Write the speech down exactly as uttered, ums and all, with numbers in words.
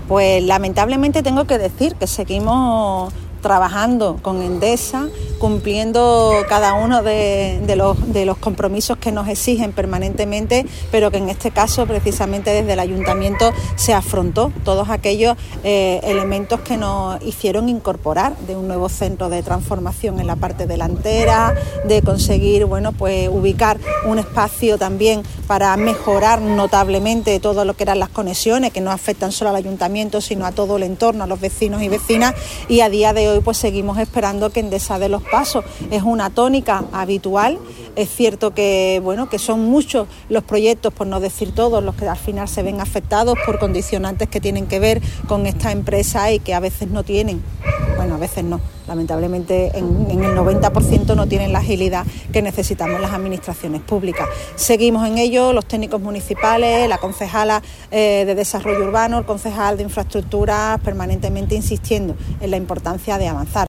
Pues lamentablemente tengo que decir que seguimos trabajando con Endesa, cumpliendo cada uno de, de, los, de los compromisos que nos exigen permanentemente, pero que en este caso precisamente desde el Ayuntamiento se afrontó todos aquellos eh, elementos que nos hicieron incorporar de un nuevo centro de transformación en la parte delantera, de conseguir bueno, pues, ubicar un espacio también para mejorar notablemente todo lo que eran las conexiones, que no afectan solo al Ayuntamiento, sino a todo el entorno, a los vecinos y vecinas, y a día de hoy pues seguimos esperando que Endesa dé los pasos. Es una tónica habitual. Es cierto que bueno que son muchos los proyectos, por no decir todos, los que al final se ven afectados por condicionantes que tienen que ver con esta empresa y que a veces no tienen, bueno, a veces no, lamentablemente en, en el noventa por ciento no tienen la agilidad que necesitamos las administraciones públicas. Seguimos en ello, los técnicos municipales, la concejala eh, de Desarrollo Urbano, el concejal de Infraestructuras, permanentemente insistiendo en la importancia de avanzar.